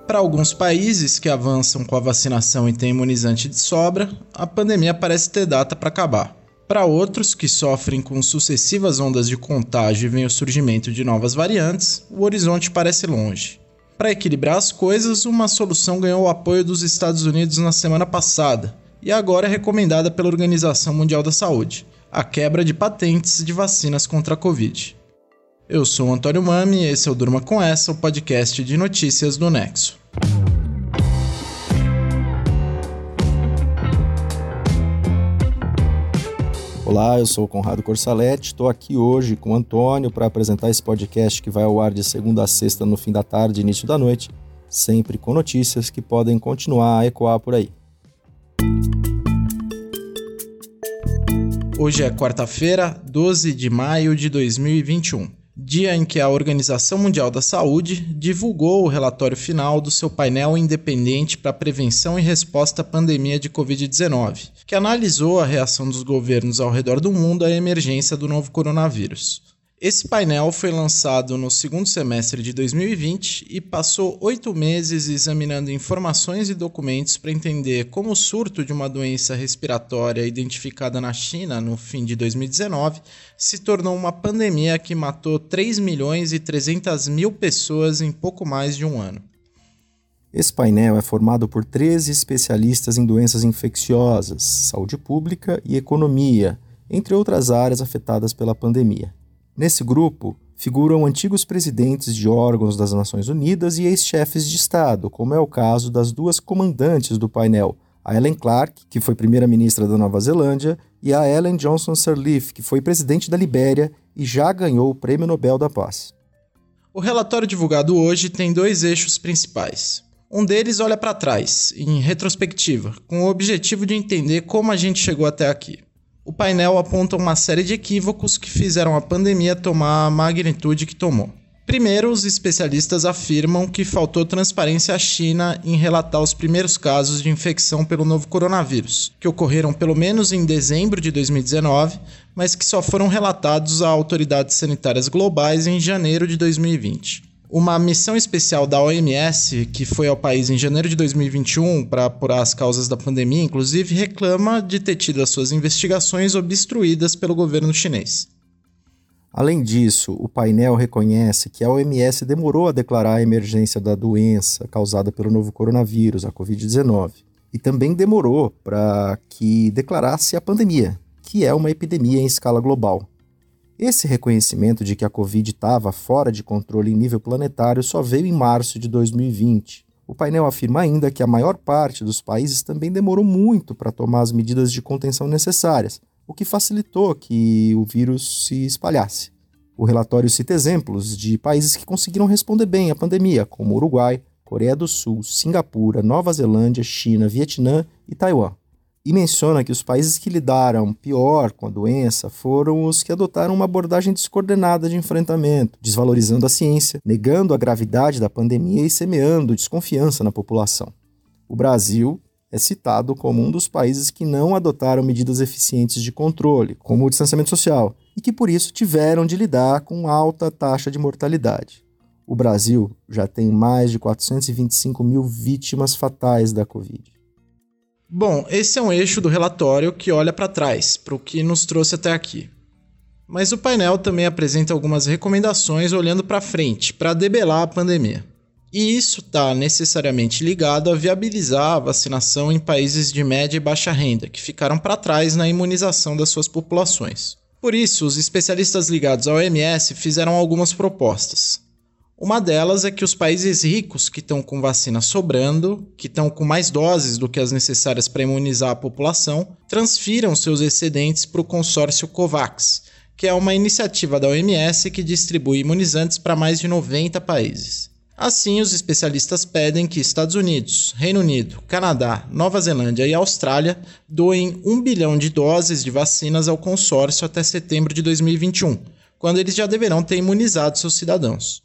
Para alguns países que avançam com a vacinação e têm imunizante de sobra, a pandemia parece ter data para acabar. Para outros que sofrem com sucessivas ondas de contágio e vem o surgimento de novas variantes, o horizonte parece longe. Para equilibrar as coisas, uma solução ganhou o apoio dos Estados Unidos na semana passada e agora é recomendada pela Organização Mundial da Saúde: a quebra de patentes de vacinas contra a Covid. Eu sou o Antônio Mami e esse é o Durma Com Essa, o podcast de notícias do Nexo. Olá, eu sou o Conrado Corsaletti, estou aqui hoje com o Antônio para apresentar esse podcast que vai ao ar de segunda a sexta no fim da tarde e início da noite, sempre com notícias que podem continuar a ecoar por aí. Hoje é quarta-feira, 12 de maio de 2021, dia em que a Organização Mundial da Saúde divulgou o relatório final do seu painel independente para prevenção e resposta à pandemia de Covid-19, que analisou a reação dos governos ao redor do mundo à emergência do novo coronavírus. Esse painel foi lançado no segundo semestre de 2020 e passou 8 meses examinando informações e documentos para entender como o surto de uma doença respiratória identificada na China no fim de 2019 se tornou uma pandemia que matou 3.300.000 pessoas em pouco mais de um ano. Esse painel é formado por 13 especialistas em doenças infecciosas, saúde pública e economia, entre outras áreas afetadas pela pandemia. Nesse grupo, figuram antigos presidentes de órgãos das Nações Unidas e ex-chefes de Estado, como é o caso das duas comandantes do painel, a Helen Clark, que foi primeira-ministra da Nova Zelândia, e a Ellen Johnson Sirleaf, que foi presidente da Libéria e já ganhou o Prêmio Nobel da Paz. O relatório divulgado hoje tem 2 eixos principais. Um deles olha para trás, em retrospectiva, com o objetivo de entender como a gente chegou até aqui. O painel aponta uma série de equívocos que fizeram a pandemia tomar a magnitude que tomou. Primeiro, os especialistas afirmam que faltou transparência à China em relatar os primeiros casos de infecção pelo novo coronavírus, que ocorreram pelo menos em dezembro de 2019, mas que só foram relatados a autoridades sanitárias globais em janeiro de 2020. Uma missão especial da OMS, que foi ao país em janeiro de 2021 para apurar as causas da pandemia, inclusive, reclama de ter tido as suas investigações obstruídas pelo governo chinês. Além disso, o painel reconhece que a OMS demorou a declarar a emergência da doença causada pelo novo coronavírus, a Covid-19, e também demorou para que declarasse a pandemia, que é uma epidemia em escala global. Esse reconhecimento de que a Covid estava fora de controle em nível planetário só veio em março de 2020. O painel afirma ainda que a maior parte dos países também demorou muito para tomar as medidas de contenção necessárias, o que facilitou que o vírus se espalhasse. O relatório cita exemplos de países que conseguiram responder bem à pandemia, como Uruguai, Coreia do Sul, Singapura, Nova Zelândia, China, Vietnã e Taiwan. E menciona que os países que lidaram pior com a doença foram os que adotaram uma abordagem descoordenada de enfrentamento, desvalorizando a ciência, negando a gravidade da pandemia e semeando desconfiança na população. O Brasil é citado como um dos países que não adotaram medidas eficientes de controle, como o distanciamento social, e que por isso tiveram de lidar com alta taxa de mortalidade. O Brasil já tem mais de 425.000 vítimas fatais da Covid. Bom, esse é um eixo do relatório que olha para trás, para o que nos trouxe até aqui. Mas o painel também apresenta algumas recomendações olhando para frente, para debelar a pandemia. E isso está necessariamente ligado a viabilizar a vacinação em países de média e baixa renda, que ficaram para trás na imunização das suas populações. Por isso, os especialistas ligados à OMS fizeram algumas propostas. Uma delas é que os países ricos que estão com vacina sobrando, que estão com mais doses do que as necessárias para imunizar a população, transfiram seus excedentes para o consórcio COVAX, que é uma iniciativa da OMS que distribui imunizantes para mais de 90 países. Assim, os especialistas pedem que Estados Unidos, Reino Unido, Canadá, Nova Zelândia e Austrália doem 1 bilhão de doses de vacinas ao consórcio até setembro de 2021, quando eles já deverão ter imunizado seus cidadãos.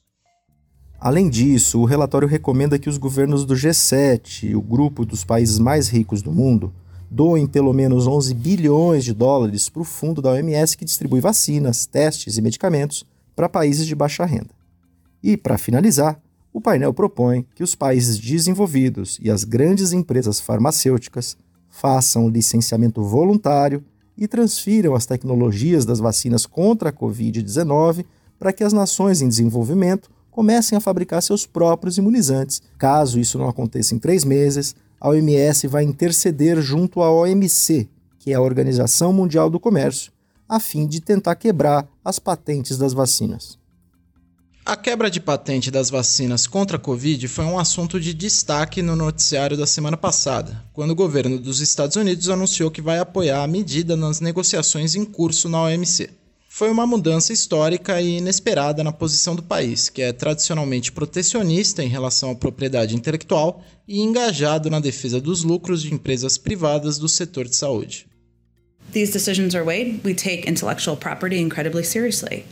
Além disso, o relatório recomenda que os governos do G7, o grupo dos países mais ricos do mundo, doem pelo menos 11 bilhões de dólares para o fundo da OMS que distribui vacinas, testes e medicamentos para países de baixa renda. E, para finalizar, O painel propõe que os países desenvolvidos e as grandes empresas farmacêuticas façam licenciamento voluntário e transfiram as tecnologias das vacinas contra a Covid-19 para que as nações em desenvolvimento comecem a fabricar seus próprios imunizantes. Caso isso não aconteça em 3 meses, a OMS vai interceder junto à OMC, que é a Organização Mundial do Comércio, a fim de tentar quebrar as patentes das vacinas. A quebra de patente das vacinas contra a Covid foi um assunto de destaque no noticiário da semana passada, quando o governo dos Estados Unidos anunciou que vai apoiar a medida nas negociações em curso na OMC. Foi uma mudança histórica e inesperada na posição do país, que é tradicionalmente protecionista em relação à propriedade intelectual e engajado na defesa dos lucros de empresas privadas do setor de saúde. These decisions are weighed. We take intellectual property incredibly seriously.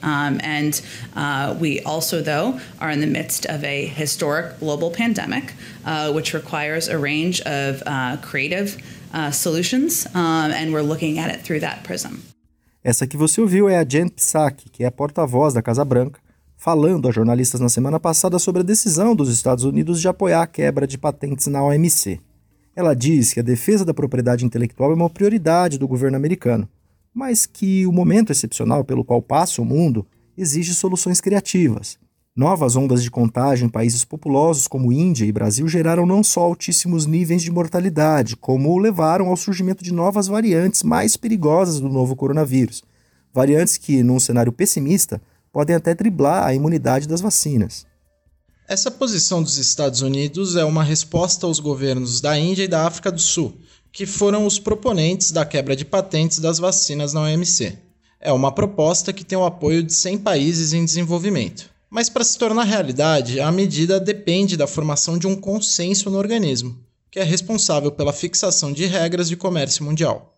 We also, though, are in the midst of a historic global pandemic, which requires a range of creative solutions, and we're looking at it through that prism. Essa que você ouviu é a Jen Psaki, que é a porta-voz da Casa Branca, falando a jornalistas na semana passada sobre a decisão dos Estados Unidos de apoiar a quebra de patentes na OMC. Ela diz que a defesa da propriedade intelectual é uma prioridade do governo americano, mas que o momento excepcional pelo qual passa o mundo exige soluções criativas. Novas ondas de contágio em países populosos como Índia e Brasil geraram não só altíssimos níveis de mortalidade, como levaram ao surgimento de novas variantes mais perigosas do novo coronavírus. Variantes que, num cenário pessimista, podem até driblar a imunidade das vacinas. Essa posição dos Estados Unidos é uma resposta aos governos da Índia e da África do Sul, que foram os proponentes da quebra de patentes das vacinas na OMC. É uma proposta que tem o apoio de 100 países em desenvolvimento. Mas para se tornar realidade, a medida depende da formação de um consenso no organismo, que é responsável pela fixação de regras de comércio mundial.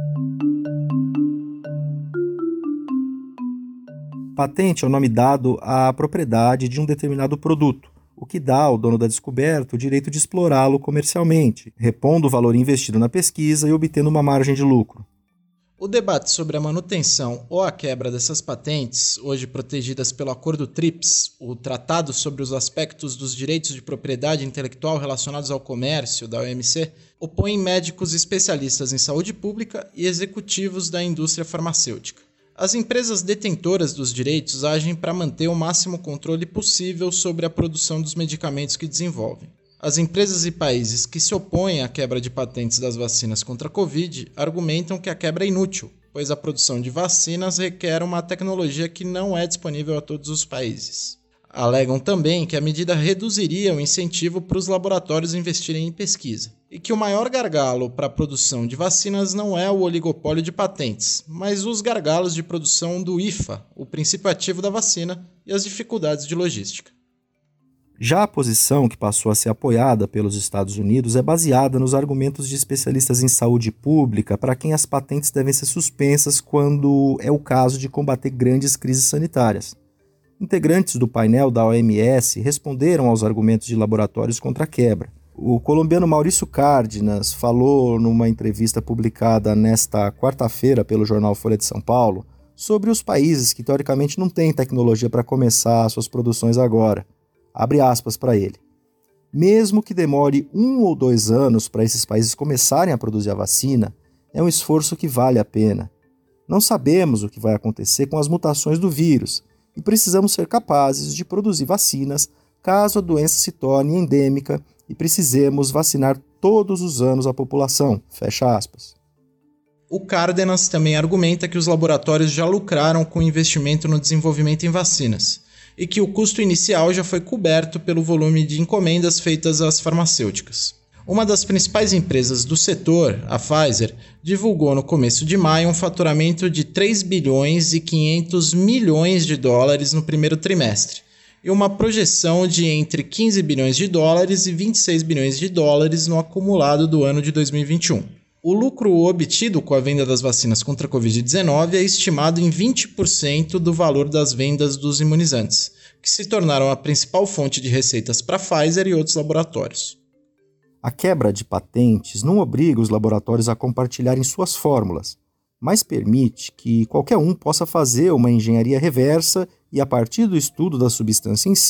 Patente é o nome dado à propriedade de um determinado produto, o que dá ao dono da descoberta o direito de explorá-lo comercialmente, repondo o valor investido na pesquisa e obtendo uma margem de lucro. O debate sobre a manutenção ou a quebra dessas patentes, hoje protegidas pelo Acordo TRIPS, o Tratado sobre os Aspectos dos Direitos de Propriedade Intelectual Relacionados ao Comércio, da OMC, opõe médicos especialistas em saúde pública e executivos da indústria farmacêutica. As empresas detentoras dos direitos agem para manter o máximo controle possível sobre a produção dos medicamentos que desenvolvem. As empresas e países que se opõem à quebra de patentes das vacinas contra a Covid argumentam que a quebra é inútil, pois a produção de vacinas requer uma tecnologia que não é disponível a todos os países. Alegam também que a medida reduziria o incentivo para os laboratórios investirem em pesquisa, e que o maior gargalo para a produção de vacinas não é o oligopólio de patentes, mas os gargalos de produção do IFA, o princípio ativo da vacina, e as dificuldades de logística. Já a posição que passou a ser apoiada pelos Estados Unidos é baseada nos argumentos de especialistas em saúde pública para quem as patentes devem ser suspensas quando é o caso de combater grandes crises sanitárias. Integrantes do painel da OMS responderam aos argumentos de laboratórios contra a quebra. O colombiano Maurício Cárdenas falou numa entrevista publicada nesta quarta-feira pelo jornal Folha de São Paulo sobre os países que teoricamente não têm tecnologia para começar suas produções agora. Abre aspas para ele. Mesmo que demore 1 ou 2 anos para esses países começarem a produzir a vacina, é um esforço que vale a pena. Não sabemos o que vai acontecer com as mutações do vírus e precisamos ser capazes de produzir vacinas caso a doença se torne endêmica e precisemos vacinar todos os anos a população. Fecha aspas. O Cárdenas também argumenta que os laboratórios já lucraram com o investimento no desenvolvimento em vacinas e que o custo inicial já foi coberto pelo volume de encomendas feitas às farmacêuticas. Uma das principais empresas do setor, a Pfizer, divulgou no começo de maio um faturamento de 3 bilhões e 500 milhões de dólares no primeiro trimestre, e uma projeção de entre 15 bilhões de dólares e 26 bilhões de dólares no acumulado do ano de 2021. O lucro obtido com a venda das vacinas contra a Covid-19 é estimado em 20% do valor das vendas dos imunizantes, que se tornaram a principal fonte de receitas para a Pfizer e outros laboratórios. A quebra de patentes não obriga os laboratórios a compartilharem suas fórmulas, mas permite que qualquer um possa fazer uma engenharia reversa e, a partir do estudo da substância em si,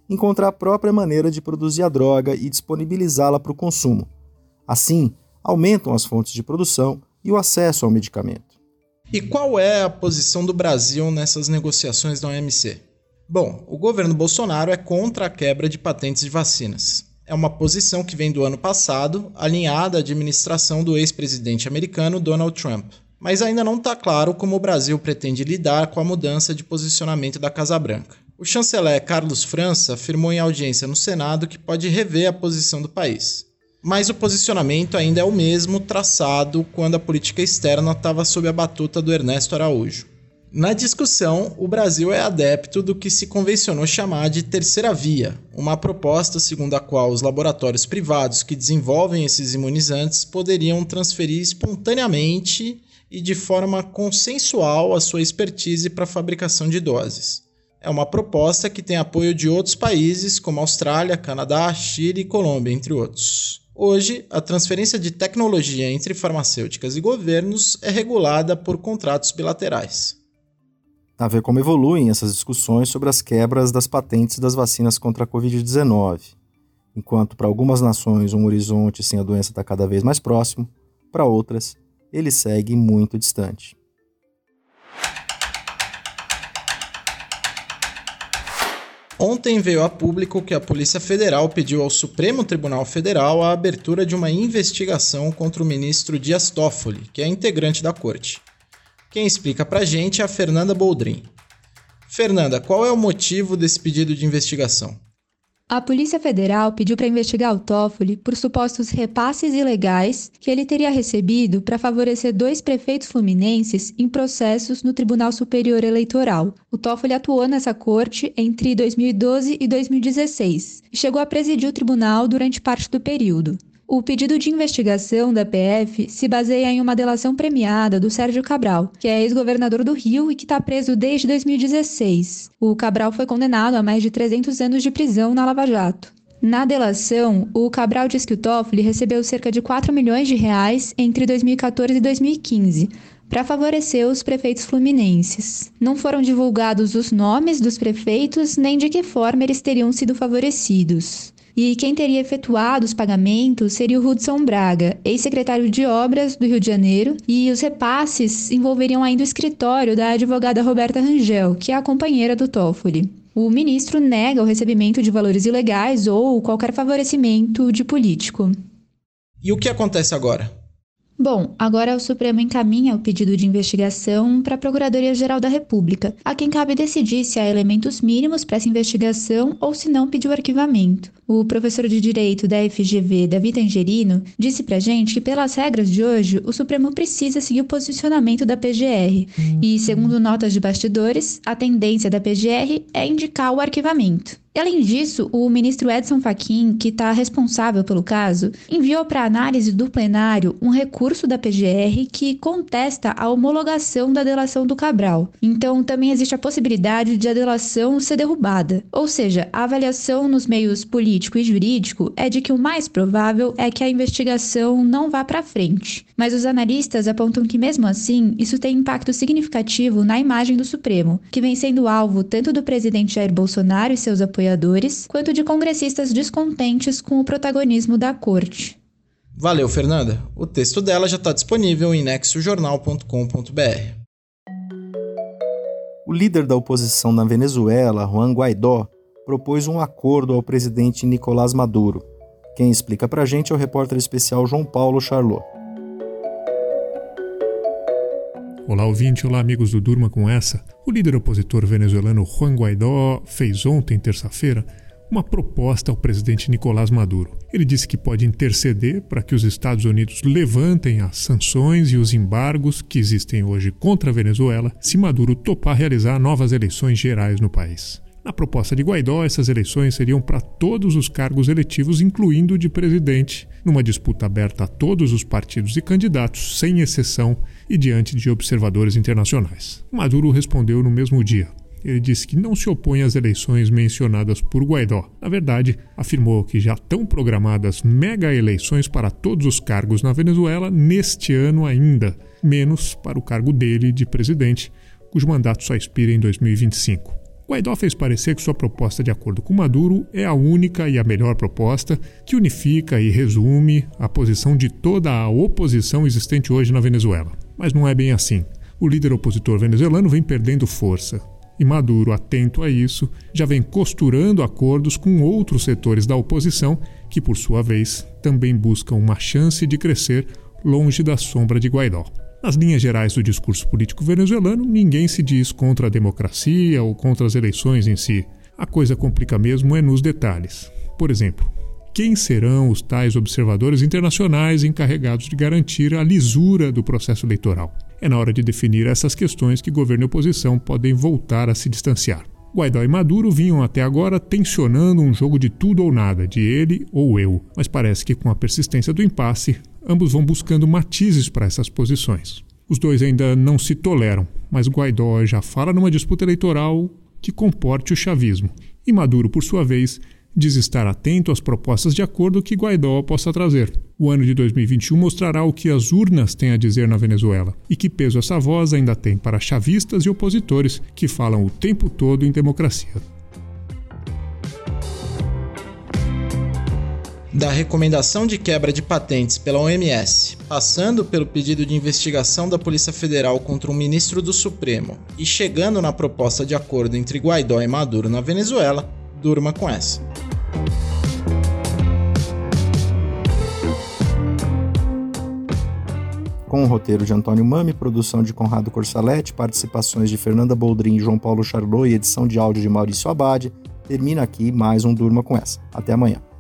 encontrar a própria maneira de produzir a droga e disponibilizá-la para o consumo. Assim, aumentam as fontes de produção e o acesso ao medicamento. E qual é a posição do Brasil nessas negociações da OMC? Bom, o governo Bolsonaro é contra a quebra de patentes de vacinas. É uma posição que vem do ano passado, alinhada à administração do ex-presidente americano Donald Trump. Mas ainda não está claro como o Brasil pretende lidar com a mudança de posicionamento da Casa Branca. O chanceler Carlos França afirmou em audiência no Senado que pode rever a posição do país. Mas o posicionamento ainda é o mesmo traçado quando a política externa estava sob a batuta do Ernesto Araújo. Na discussão, o Brasil é adepto do que se convencionou chamar de terceira via, uma proposta segundo a qual os laboratórios privados que desenvolvem esses imunizantes poderiam transferir espontaneamente e de forma consensual a sua expertise para a fabricação de doses. É uma proposta que tem apoio de outros países como Austrália, Canadá, Chile e Colômbia, entre outros. Hoje, a transferência de tecnologia entre farmacêuticas e governos é regulada por contratos bilaterais. A ver como evoluem essas discussões sobre as quebras das patentes das vacinas contra a Covid-19. Enquanto para algumas nações um horizonte sem a doença está cada vez mais próximo, para outras, ele segue muito distante. Ontem veio a público que a Polícia Federal pediu ao Supremo Tribunal Federal a abertura de uma investigação contra o ministro Dias Toffoli, que é integrante da corte. Quem explica pra gente é a Fernanda Boldrin. Fernanda, qual é o motivo desse pedido de investigação? A Polícia Federal pediu para investigar o Toffoli por supostos repasses ilegais que ele teria recebido para favorecer 2 prefeitos fluminenses em processos no Tribunal Superior Eleitoral. O Toffoli atuou nessa corte entre 2012 e 2016 e chegou a presidir o tribunal durante parte do período. O pedido de investigação da PF se baseia em uma delação premiada do Sérgio Cabral, que é ex-governador do Rio e que está preso desde 2016. O Cabral foi condenado a mais de 300 anos de prisão na Lava Jato. Na delação, o Cabral diz que o Toffoli recebeu cerca de 4 milhões de reais entre 2014 e 2015, para favorecer os prefeitos fluminenses. Não foram divulgados os nomes dos prefeitos nem de que forma eles teriam sido favorecidos. E quem teria efetuado os pagamentos seria o Hudson Braga, ex-secretário de Obras do Rio de Janeiro, e os repasses envolveriam ainda o escritório da advogada Roberta Rangel, que é a companheira do Toffoli. O ministro nega o recebimento de valores ilegais ou qualquer favorecimento de político. E o que acontece agora? Bom, agora o Supremo encaminha o pedido de investigação para a Procuradoria-Geral da República, a quem cabe decidir se há elementos mínimos para essa investigação ou se não pedir o arquivamento. O professor de Direito da FGV, Davi Tangerino, disse pra gente que, pelas regras de hoje, o Supremo precisa seguir o posicionamento da PGR. E, segundo notas de bastidores, a tendência da PGR é indicar o arquivamento. E, além disso, o ministro Edson Fachin, que está responsável pelo caso, enviou para análise do plenário um recurso da PGR que contesta a homologação da delação do Cabral. Então, também existe a possibilidade de a delação ser derrubada. Ou seja, a avaliação nos meios político e jurídico é de que o mais provável é que a investigação não vá para frente. Mas os analistas apontam que, mesmo assim, isso tem impacto significativo na imagem do Supremo, que vem sendo alvo tanto do presidente Jair Bolsonaro e seus apoiadores, quanto de congressistas descontentes com o protagonismo da corte. Valeu, Fernanda. O texto dela já está disponível em nexojornal.com.br. O líder da oposição na Venezuela, Juan Guaidó, propôs um acordo ao presidente Nicolás Maduro. Quem explica pra gente é o repórter especial João Paulo Charlot. Olá, ouvinte. Olá, amigos do Durma com Essa. O líder opositor venezuelano Juan Guaidó fez ontem, terça-feira, uma proposta ao presidente Nicolás Maduro. Ele disse que pode interceder para que os Estados Unidos levantem as sanções e os embargos que existem hoje contra a Venezuela se Maduro topar realizar novas eleições gerais no país. Na proposta de Guaidó, essas eleições seriam para todos os cargos eletivos, incluindo o de presidente, numa disputa aberta a todos os partidos e candidatos, sem exceção, e diante de observadores internacionais. Maduro respondeu no mesmo dia. Ele disse que não se opõe às eleições mencionadas por Guaidó. Na verdade, afirmou que já estão programadas mega eleições para todos os cargos na Venezuela neste ano ainda, menos para o cargo dele de presidente, cujo mandato só expira em 2025. Guaidó fez parecer que sua proposta de acordo com Maduro é a única e a melhor proposta que unifica e resume a posição de toda a oposição existente hoje na Venezuela. Mas não é bem assim. O líder opositor venezuelano vem perdendo força. E Maduro, atento a isso, já vem costurando acordos com outros setores da oposição que, por sua vez, também buscam uma chance de crescer longe da sombra de Guaidó. Nas linhas gerais do discurso político venezuelano, ninguém se diz contra a democracia ou contra as eleições em si. A coisa complica mesmo é nos detalhes. Por exemplo, quem serão os tais observadores internacionais encarregados de garantir a lisura do processo eleitoral? É na hora de definir essas questões que governo e oposição podem voltar a se distanciar. Guaidó e Maduro vinham até agora tensionando um jogo de tudo ou nada, de ele ou eu, mas parece que com a persistência do impasse, ambos vão buscando matizes para essas posições. Os dois ainda não se toleram, mas Guaidó já fala numa disputa eleitoral que comporte o chavismo, e Maduro, por sua vez, diz estar atento às propostas de acordo que Guaidó possa trazer. O ano de 2021 mostrará o que as urnas têm a dizer na Venezuela e que peso essa voz ainda tem para chavistas e opositores que falam o tempo todo em democracia. Da recomendação de quebra de patentes pela OMS, passando pelo pedido de investigação da Polícia Federal contra um ministro do Supremo e chegando na proposta de acordo entre Guaidó e Maduro na Venezuela, durma com essa. Com o roteiro de Antônio Mami, produção de Conrado Corsaletti, participações de Fernanda Boldrin e João Paulo Charlot e edição de áudio de Maurício Abad, termina aqui mais um Durma com essa. Até amanhã.